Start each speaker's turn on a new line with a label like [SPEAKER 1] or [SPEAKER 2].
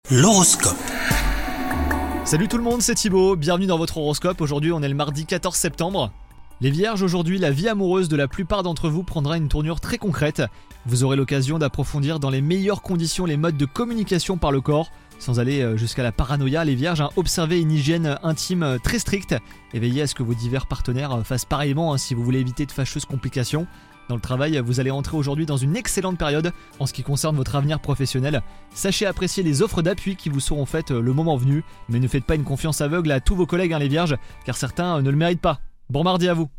[SPEAKER 1] L'horoscope.
[SPEAKER 2] Salut tout le monde, c'est Thibaut, bienvenue dans votre horoscope. Aujourd'hui on est le mardi 14 septembre. Les vierges, aujourd'hui la vie amoureuse de la plupart d'entre vous prendra une tournure très concrète. Vous aurez l'occasion d'approfondir dans les meilleures conditions les modes de communication par le corps. Sans aller jusqu'à la paranoïa, les vierges, observez une hygiène intime très stricte et veillez à ce que vos divers partenaires fassent pareillement si vous voulez éviter de fâcheuses complications. Dans le travail, vous allez entrer aujourd'hui dans une excellente période en ce qui concerne votre avenir professionnel. Sachez apprécier les offres d'appui qui vous seront faites le moment venu, mais ne faites pas une confiance aveugle à tous vos collègues les vierges, car certains ne le méritent pas. Bon mardi à vous.